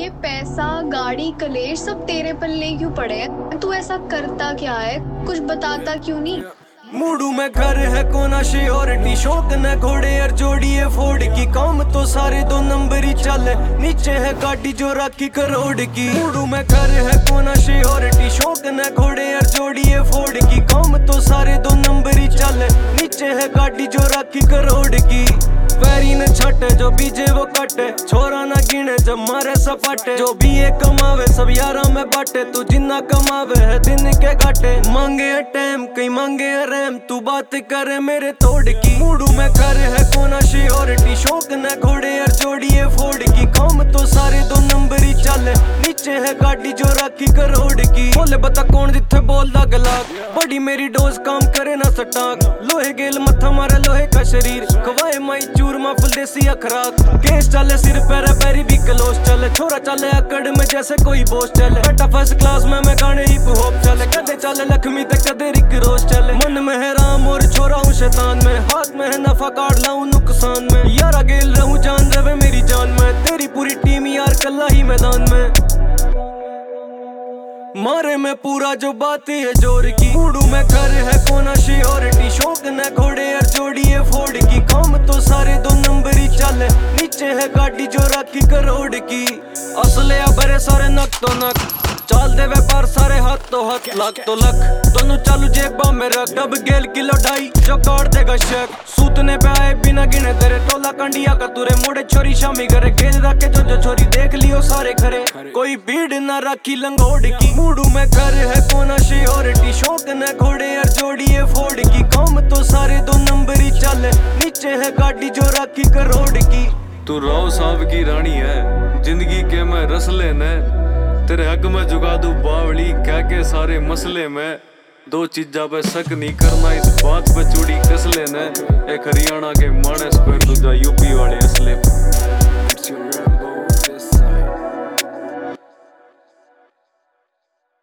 ये पैसा गाड़ी कलेश सब तेरे पल्ले क्यों पड़े हैं? तू ऐसा करता क्या है, कुछ बताता क्यों नहीं? मूडू में घर है कोना श्योरिटी, शौक न घोड़े और जोड़िए फोड़ की, काम तो सारे 2 नंबर ही चले, नीचे है गाड़ी जो राखी करोड़ की। मूडू में घर है कोना श्योरिटी, शौक न घोड़े और जोड़िए फोड़ की, काम तो सारे 2 नंबर ही चले, नीचे है गाड़ी जो राखी करोड़ की। पैरी न छटे जो बीजे वो कटे, छोरा ना गिने जब मारे सपाटे, जो भी ये कमावे सब यारा में बाटे, तू जिन्ना कमावे है दिन के घाटे। मांगे है टाइम कहीं मांगे है रैम, तू बात करे मेरे तोड़ की। मूडू में घर है कोना श्योरिटी, शौक न घोड़े और जोड़िए फोड़ की, काम तो सारे 2 नंबर ही चले, नीचे है गाड़ी जो राखी करोड़ की। बोले बता कौन जिथे बोलदा गलाक, बड़ी मेरी डोज काम करे ना सटाक, लोहे गेल मथा मारे लोहे का शरीर, खवाए माई चूरमा फुल देसी अखराक। केस चले सिर पैर पैरी भी क्लोज चले, छोरा चले अकड़ में जैसे कोई बोझ चले, बेटा फर्स्ट क्लास में मैं गाने हिप हॉप चले, कदे चले लक्ष्मी तक कदे रिक रोज चले। मन में है राम और छोरा हूँ शैतान में, हाथ में है नफा काट लाऊं नुकसान में, यारा गेल रहूं जान रवे मेरी जान में, तेरी पूरी टीम यार कल्ला ही मैदान में। मारे में पूरा जो बात है जोर की। मूडू में घर है कोना श्योरिटी, शौक न घोड़े और जोड़िए फोड़ की, काम तो सारे 2 नंबर ही चले, नीचे है गाड़ी जो राखी करोड़ की। असले भरे सारे नक तो नक, चाल दे व्यापार सारे हाथ तो हाथ, लाख तो लख दोनों चालू जेबा में रख, डब गेल किलो ढाई जो काट देगा शक। सूतने पे आए बिना गिने तेरे टोला कंडिया का तुरे, मुड़े छोरी शामी करे गेल रखे जो छोरी देख लियो सारे खरे, कोई भीड़ ना रखी लंगोड़ की। मूडू में घर है कोना श्योरिटी, शौक न घोड़े और जोड़िए फोड़ की, काम तो सारे 2 नंबर ही चले, नीचे है गाड़ी जो राखी करोड़ की। तू राव साहब की रानी है, जिंदगी के मैं रसले ने, तेरे हक में जुगा दूं बावली कह के सारे मसले में। 2 चीजा पे शक नहीं करना, इस बात पे चूड़ी कस लेना, एक हरियाणा के